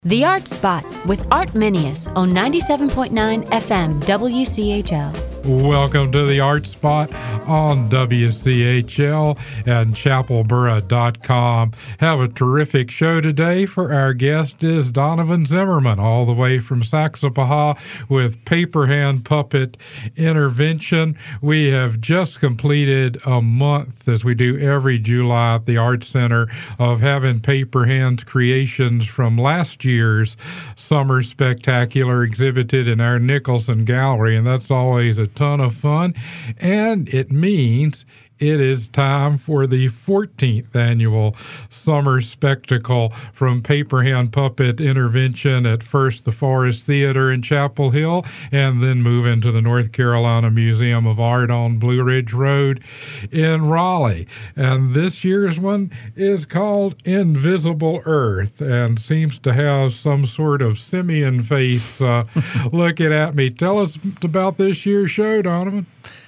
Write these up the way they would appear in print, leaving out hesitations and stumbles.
The Art Spot with Art Minius on 97.9 FM WCHL. Welcome to the Art Spot on WCHL and chapelborough.com. Have a terrific show today. For our guest is Donovan Zimmerman, all the way from Saxapahaw with Paper Hand Puppet Intervention. We have just completed a month, as we do every July at the Art Center, of having Paper Hands creations from last year's Summer Spectacular exhibited in our Nicholson Gallery, and that's always a ton of fun, and it means it is time for the 14th annual Summer Spectacle from Paper Hand Puppet Intervention at first the Forest Theater in Chapel Hill, and then move into the North Carolina Museum of Art on Blue Ridge Road in Raleigh. And this year's one is called Invisible Earth and seems to have some sort of simian face looking at me. Tell us about this year's show, Donovan.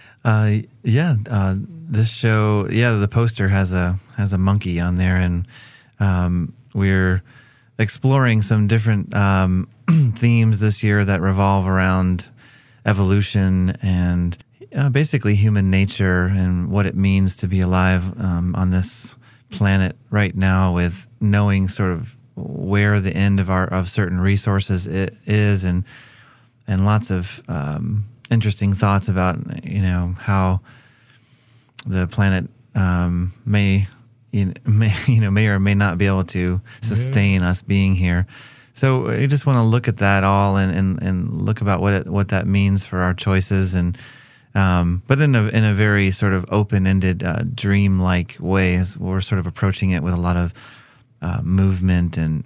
This show, the poster has a monkey on there, and we're exploring some different themes this year that revolve around evolution and basically human nature and what it means to be alive on this planet right now, with knowing sort of where the end of certain resources is, and lots of interesting thoughts about how the planet may or may not be able to sustain us being here. So I just want to look at that all and look about what that means for our choices, and but in a very sort of open-ended, dream-like way, as we're sort of approaching it with a lot of movement and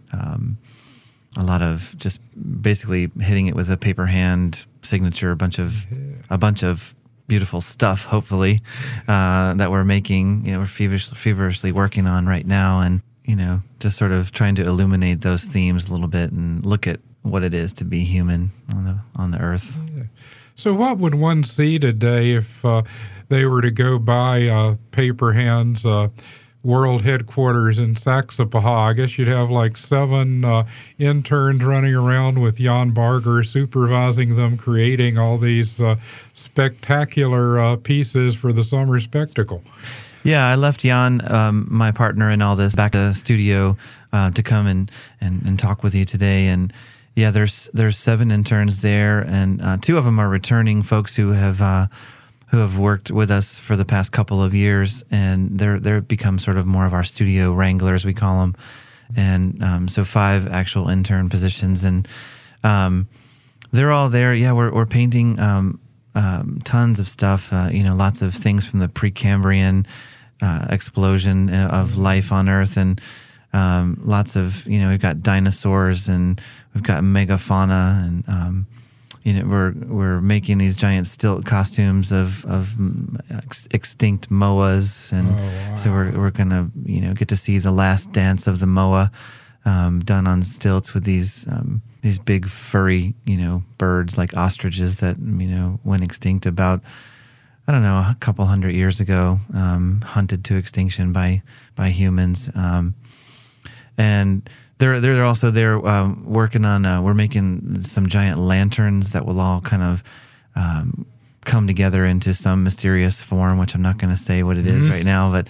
a lot of just basically hitting it with a paper hand signature, a bunch of beautiful stuff, hopefully, that we're making, we're feverishly working on right now, and just sort of trying to illuminate those themes a little bit and look at what it is to be human on the earth. Yeah. So what would one see today if they were to go by Paper Hands world headquarters in Saxapahaw? I guess you'd have like 7 interns running around with Jan Barger supervising them, creating all these spectacular pieces for the summer spectacle. Yeah, I left Jan, my partner in all this, back to the studio to come and talk with you today. And yeah, there's 7 interns there, and 2 of them are returning folks who have worked with us for the past couple of years, and they're become sort of more of our studio wranglers, we call them. And so 5 actual intern positions, and they're all there. Yeah, we're painting tons of stuff, lots of things from the Precambrian explosion of life on Earth, and lots of, we've got dinosaurs, and we've got megafauna, and we're making these giant stilt costumes of extinct moas, and so we're gonna get to see the last dance of the moa done on stilts with these big furry birds like ostriches that went extinct about, I don't know, a couple hundred years ago, hunted to extinction by humans, and they're also there working on. We're making some giant lanterns that will all kind of come together into some mysterious form, which I'm not going to say what it is right now. But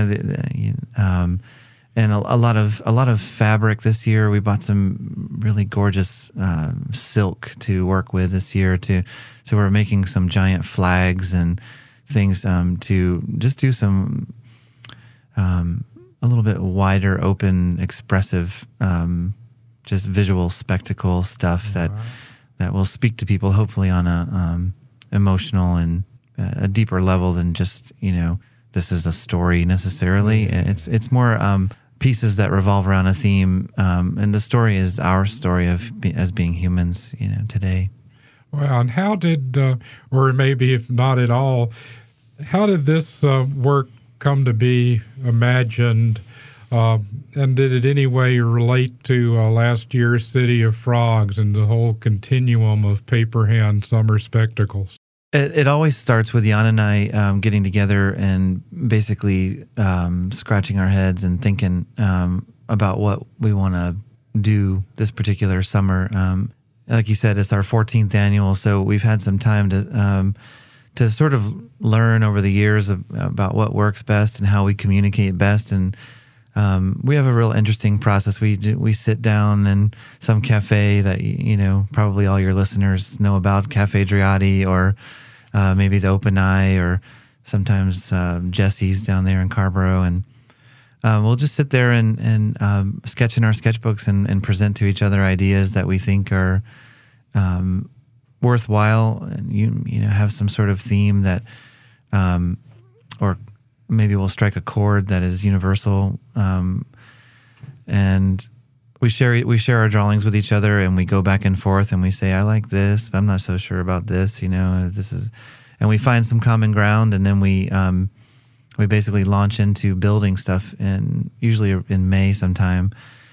and a lot of fabric this year. We bought some really gorgeous silk to work with this year. So we're making some giant flags and things to just do some. A little bit wider, open, expressive, just visual spectacle stuff that will speak to people, hopefully on a emotional and a deeper level than just this is a story necessarily. It's more pieces that revolve around a theme, and the story is our story as being humans, today. Well, and how did, or maybe if not at all, how did this work come to be imagined, and did it any way relate to last year's City of Frogs and the whole continuum of Paper Hand summer spectacles? It always starts with Jan and I getting together and basically scratching our heads and thinking about what we want to do this particular summer. Like you said, it's our 14th annual, so we've had some time to sort of learn over the years about what works best and how we communicate best. And we have a real interesting process. We sit down in some cafe that, probably all your listeners know about, Cafe Driotti, or maybe the Open Eye, or sometimes Jesse's down there in Carborough. And we'll just sit there and sketch in our sketchbooks and present to each other ideas that we think are worthwhile, and you know, have some sort of theme that, or maybe we'll strike a chord that is universal, and we share our drawings with each other, and we go back and forth, and we say, I like this, but I'm not so sure about this, and we find some common ground, and then we basically launch into building stuff, usually in May sometime.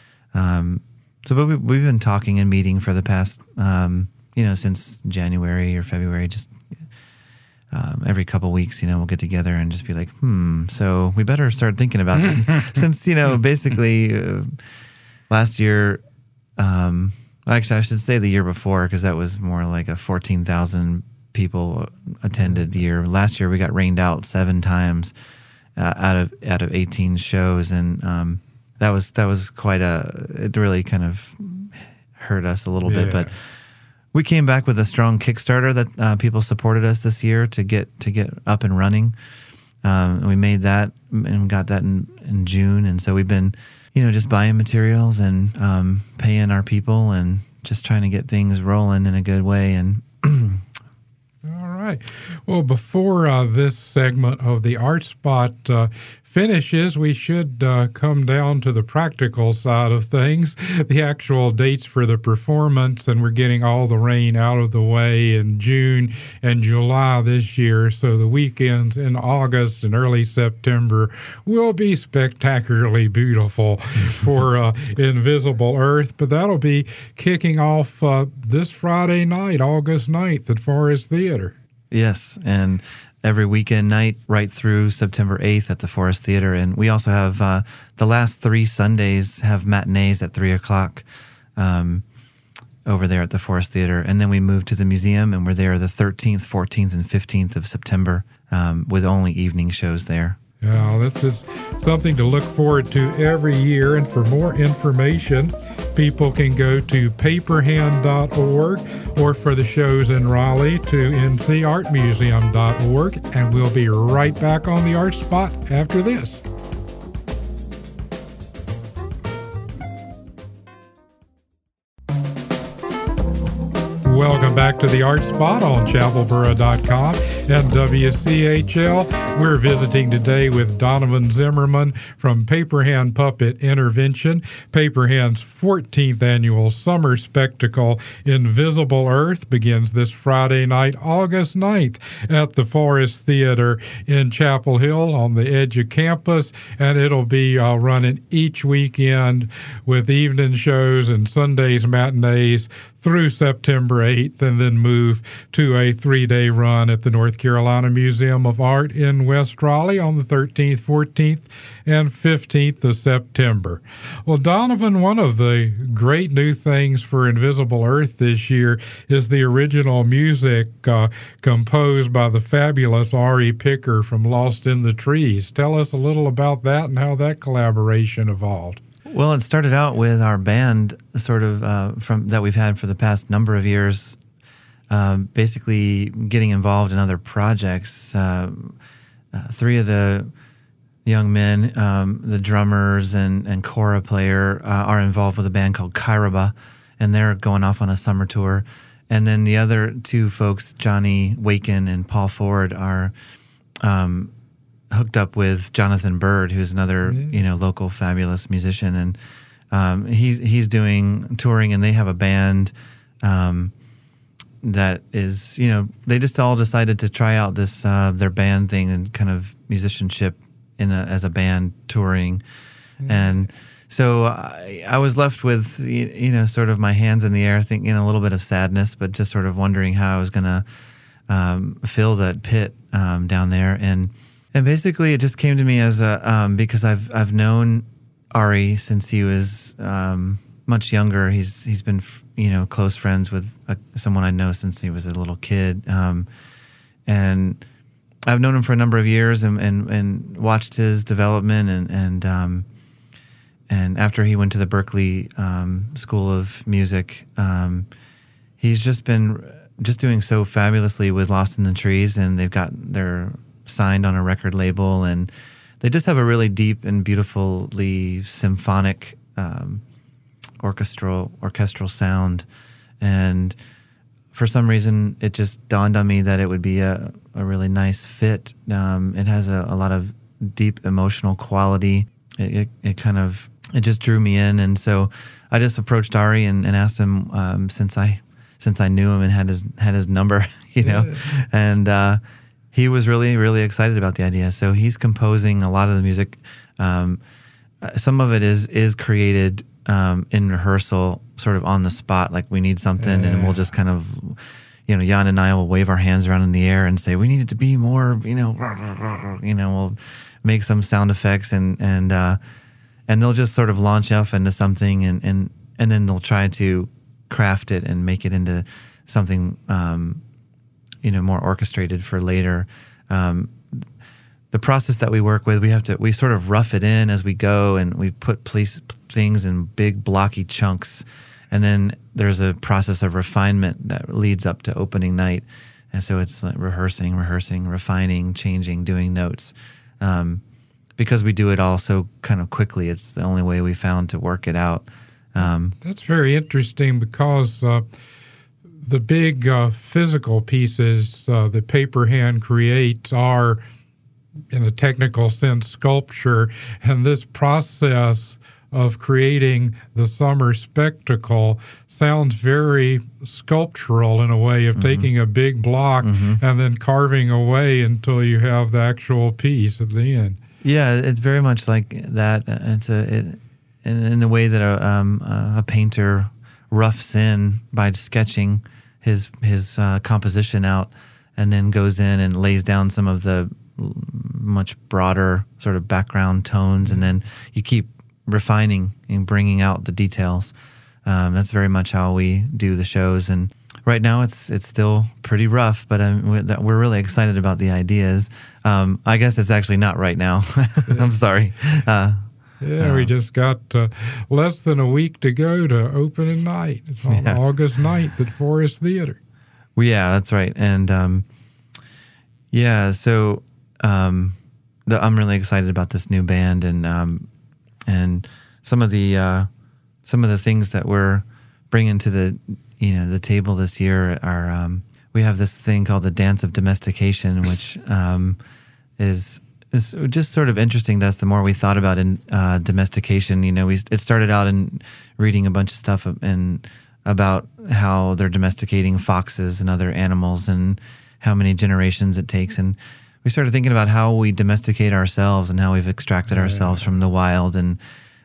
But we've been talking and meeting for the past, since January or February, just every couple weeks, we'll get together and just be like, so we better start thinking about it. Since, basically last year, actually I should say the year before, because that was more like a 14,000 people attended year. Last year we got rained out 7 times out of 18 shows, and that was quite it really kind of hurt us a little bit, but we came back with a strong Kickstarter that people supported us this year to get up and running. We made that and got that in June, and so we've been, just buying materials and paying our people and just trying to get things rolling in a good way. And all right. Well, before this segment of the Art Spot finishes, we should come down to the practical side of things, the actual dates for the performance, and we're getting all the rain out of the way in June and July this year, so the weekends in August and early September will be spectacularly beautiful for Invisible Earth, but that'll be kicking off this Friday night, August 9th at Forest Theater. Yes, and every weekend night right through September 8th at the Forest Theater. And we also have the last 3 Sundays have matinees at 3 o'clock over there at the Forest Theater. And then we move to the museum, and we're there the 13th, 14th, and 15th of September with only evening shows there. Yeah, that's just something to look forward to every year. And for more information, people can go to paperhand.org, or for the shows in Raleigh to ncartmuseum.org. And we'll be right back on the Art Spot after this. Welcome back to the Art Spot on chapelboro.com and WCHL. We're visiting today with Donovan Zimmerman from Paperhand Puppet Intervention. Paperhand's 14th annual summer spectacle, Invisible Earth, begins this Friday night, August 9th, at the Forest Theater in Chapel Hill on the edge of campus, and it'll be running each weekend with evening shows and Sundays matinees through September 8th, and then move to a 3-day run at the North Carolina Museum of Art in West Raleigh on the 13th, 14th, and 15th of September. Well, Donovan, one of the great new things for Invisible Earth this year is the original music composed by the fabulous Ari Picker from Lost in the Trees. Tell us a little about that and how that collaboration evolved. Well, it started out with our band, sort of from that we've had for the past number of years, basically getting involved in other projects. 3 of the young men, the drummers and kora player, are involved with a band called Kairaba, and they're going off on a summer tour. And then the other 2 folks, Johnny Waken and Paul Ford, are hooked up with Jonathan Bird, who's another local fabulous musician, and he's doing touring, and they have a band that is, they just all decided to try out this their band thing and kind of musicianship as a band touring. And so I was left with sort of my hands in the air, thinking a little bit of sadness, but just sort of wondering how I was going to fill that pit down there. And basically, it just came to me as a because I've known Ari since he was much younger. He's been close friends with someone I know since he was a little kid, and I've known him for a number of years and watched his development and after he went to the Berklee School of Music, he's just been doing so fabulously with Lost in the Trees, and they're signed on a record label, and they just have a really deep and beautifully symphonic orchestral sound. And for some reason, it just dawned on me that it would be a really nice fit. It has a lot of deep emotional quality. It just drew me in, and so I just approached Ari and asked him since I knew him and had his number, and he was really, really excited about the idea. So he's composing a lot of the music. Some of it is created in rehearsal, sort of on the spot, like we need something, and we'll just kind of, Jan and I will wave our hands around in the air and say, we need it to be more, we'll make some sound effects and they'll just sort of launch off into something and then they'll try to craft it and make it into something, more orchestrated for later. The process that we work with, we sort of rough it in as we go, and we put things in big blocky chunks. And then there's a process of refinement that leads up to opening night. And so it's like rehearsing, refining, changing, doing notes. Because we do it all so kind of quickly, it's the only way we found to work it out. That's very interesting because the big physical pieces that Paperhand creates are, in a technical sense, sculpture, and this process of creating the summer spectacle sounds very sculptural in a way of taking a big block and then carving away until you have the actual piece at the end. Yeah, it's very much like that. It's in the way that a painter roughs in by sketching his composition out, and then goes in and lays down some of the much broader sort of background tones, and then you keep refining and bringing out the details. That's very much how we do the shows, and right now it's still pretty rough, but we're really excited about the ideas. I guess it's actually not right now. I'm sorry. We just got less than a week to go to opening night. It's on August 9th at Forest Theater. Well, yeah, that's right. And so I'm really excited about this new band, and some of the things that we're bringing to the table this year are we have this thing called the Dance of Domestication, which is just sort of interesting to us. The more we thought about domestication, it started out in reading a bunch of stuff about how they're domesticating foxes and other animals and how many generations it takes, and we started thinking about how we domesticate ourselves and how we've extracted ourselves from the wild, and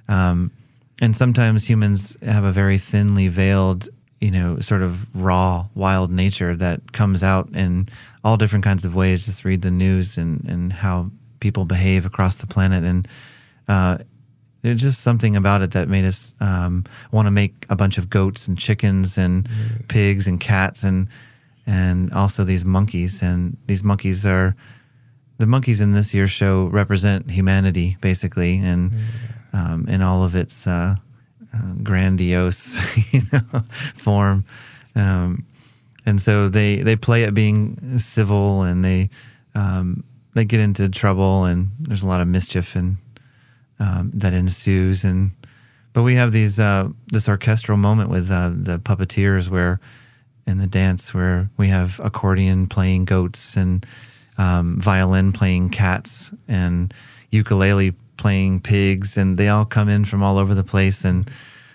sometimes humans have a very thinly veiled, sort of raw, wild nature that comes out in all different kinds of ways. Just read the news and how people behave across the planet, and there's just something about it that made us want to make a bunch of goats and chickens and pigs and cats and also these monkeys. And these monkeys the monkeys in this year's show represent humanity, basically, and in all of its grandiose form. And so they play at being civil, and they get into trouble, and there's a lot of mischief and that ensues. But we have this orchestral moment with the puppeteers, where in the dance where we have accordion playing goats and violin playing cats and ukulele playing pigs, and they all come in from all over the place and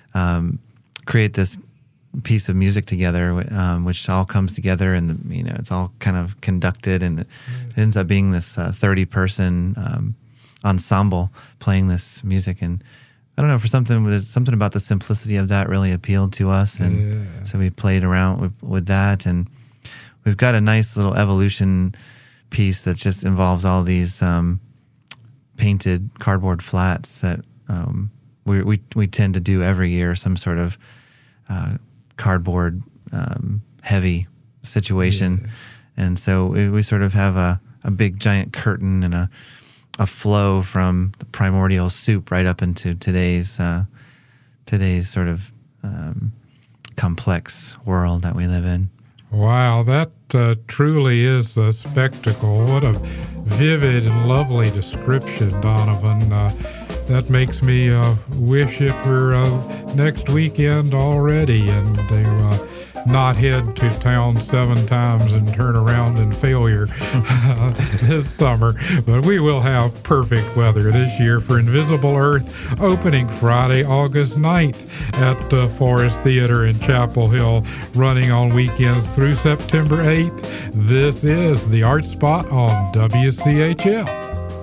create this piece of music together, which all comes together, and it's all kind of conducted, and it ends up being this 30-person ensemble playing this music. And I don't know, something about the simplicity of that really appealed to us, and so we played around with that, and we've got a nice little evolution piece that just involves all these painted cardboard flats that we tend to do every year some sort of cardboard heavy situation, and so we sort of have a big giant curtain and a flow from the primordial soup right up into today's sort of complex world that we live in. Wow, that truly is a spectacle. What a vivid and lovely description, Donovan. That makes me wish it were next weekend already, and to not head to town 7 times and turn around in failure this summer. But we will have perfect weather this year for Invisible Earth, opening Friday, August 9th at Forest Theater in Chapel Hill, running on weekends through September 8th. This is the Art Spot on WCHL.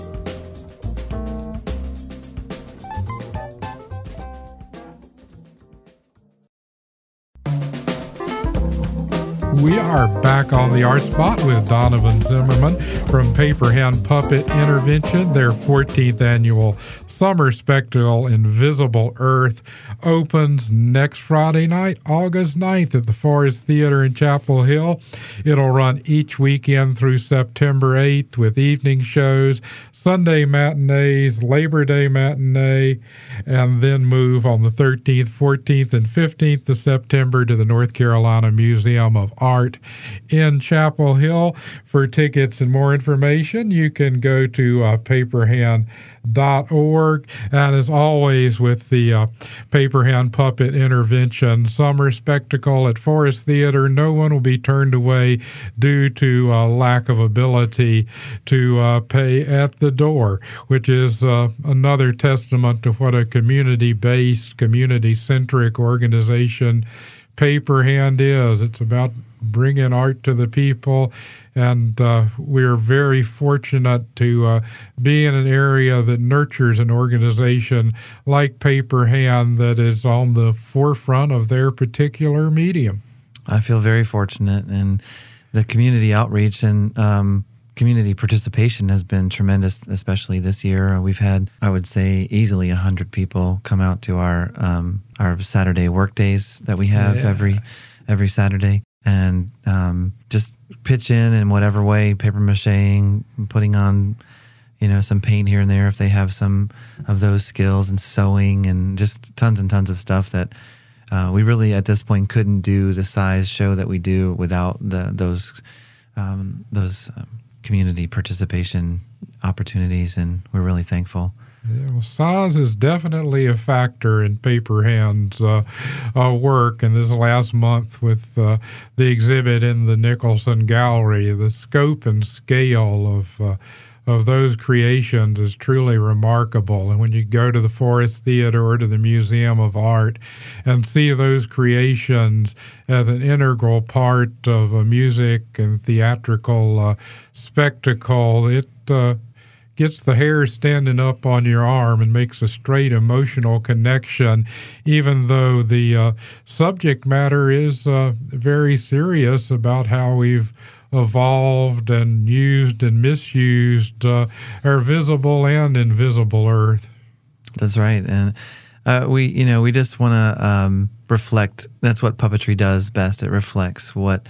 We are back on the Art Spot with Donovan Zimmerman from Paper Hand Puppet Intervention. Their 14th annual summer spectacle, Invisible Earth, opens next Friday night, August 9th at the Forest Theater in Chapel Hill. It'll run each weekend through September 8th with evening shows, Sunday matinees, Labor Day matinee, and then move on the 13th, 14th, and 15th of September to the North Carolina Museum of Art in Chapel Hill. For tickets and more information, you can go to paperhand.org. And as always with the Paper Hand Puppet Intervention Summer Spectacle at Forest Theater, no one will be turned away due to lack of ability to pay at the door, which is another testament to what a community-based, community-centric organization Paper Hand is. It's about bringing art to the people, and we're very fortunate to be in an area that nurtures an organization like Paper Hand that is on the forefront of their particular medium. I feel very fortunate, and the community outreach and community participation has been tremendous, especially this year. We've had, I would say, easily 100 people come out to our Saturday work days that we have every Saturday, and just pitch in whatever way, paper macheing, putting on, some paint here and there if they have some of those skills, and sewing, and just tons and tons of stuff that we really at this point couldn't do the size show that we do without those community participation opportunities, and we're really thankful. Yeah, well, size is definitely a factor in Paper Hand's work. And this last month with the exhibit in the Nicholson Gallery, the scope and scale of those creations is truly remarkable. And when you go to the Forest Theater or to the Museum of Art and see those creations as an integral part of a music and theatrical spectacle, it gets the hair standing up on your arm and makes a straight emotional connection, even though the subject matter is very serious about how we've evolved and used and misused our visible and invisible earth. That's right. And we just want to reflect. That's what puppetry does best. It reflects what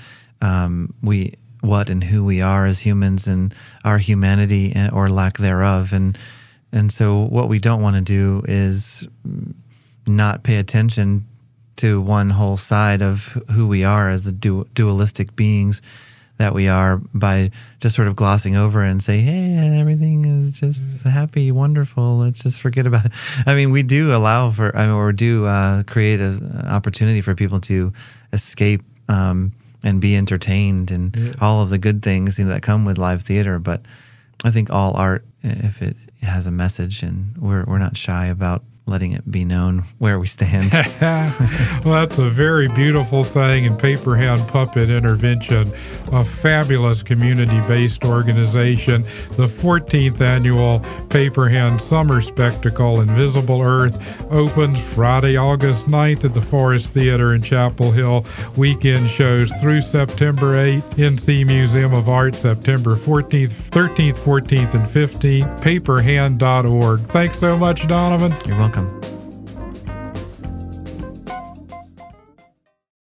and who we are as humans, and our humanity or lack thereof. And so what we don't want to do is not pay attention to one whole side of who we are as the dualistic beings that we are, by just sort of glossing over and say, hey, everything is just happy, wonderful, let's just forget about it. I mean, we do allow for, create an opportunity for people to escape and be entertained, and all of the good things that come with live theater. But I think all art, if it has a message, and we're not shy about letting it be known where we stand. Well, that's a very beautiful thing. And Paper Hand Puppet Intervention, a fabulous community-based organization. The 14th annual Paper Hand Summer Spectacle, Invisible Earth, opens Friday, August 9th at the Forest Theater in Chapel Hill. Weekend shows through September 8th. NC Museum of Art, September 14th, 13th, 14th, and 15th. Paperhand.org. Thanks so much, Donovan. You're welcome.